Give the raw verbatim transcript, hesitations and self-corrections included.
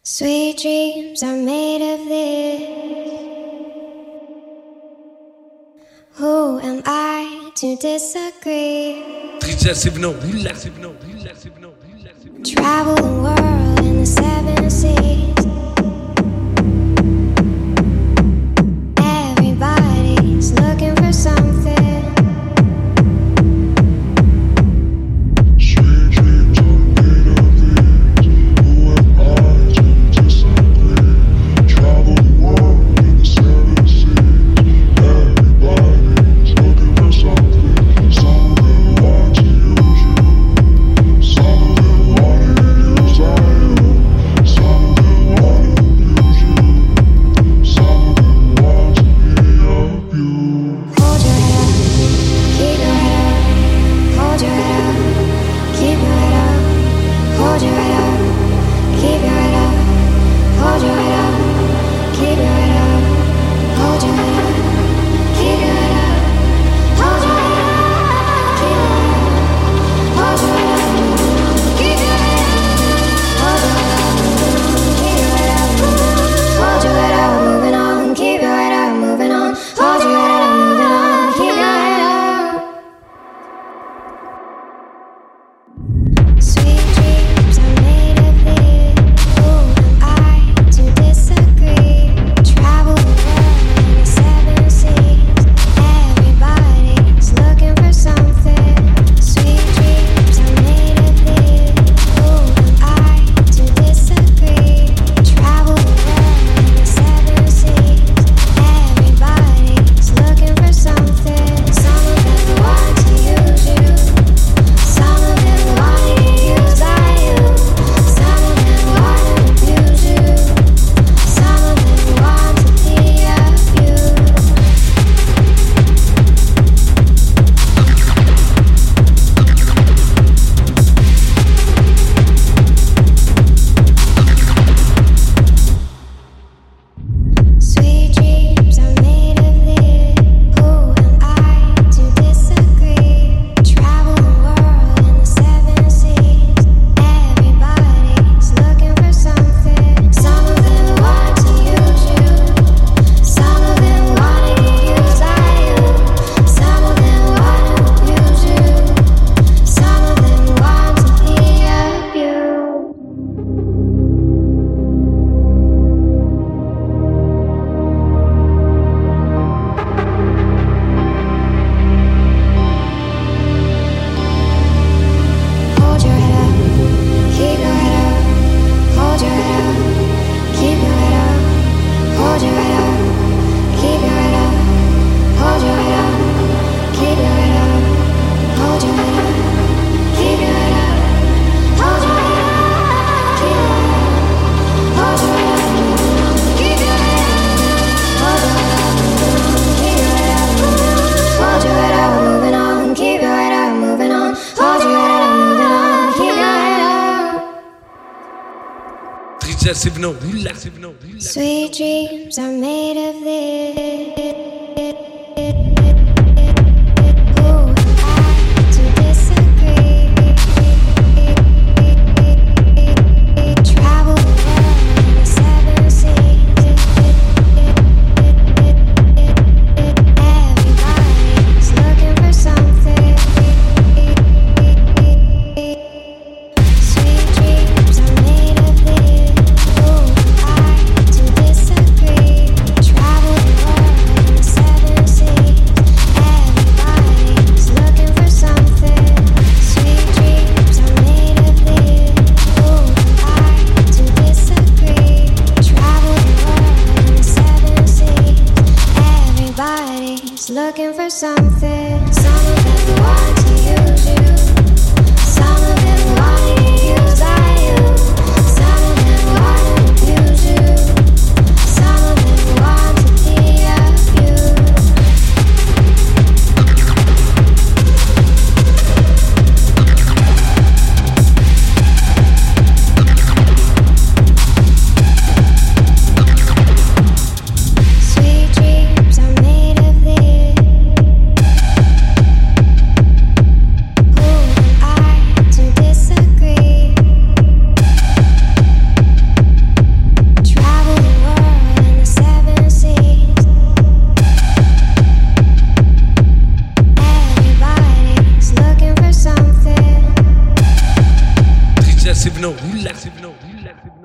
Sweet dreams are made of this. Who am I to disagree? Travel the world in the seven seas. Everybody's looking for something. Sweet dreams are made of this. Who am I to disagree? Travel the world in the seven seas. Everybody's looking for something. Sweet dreams are made of this. Looking for something. Some of them want to use you. Some of them want to get used by you. Some of them want to abuse you. Some of them want to be of you. Sweet dreams are made of this. Signal, relax, signal, relax, signal.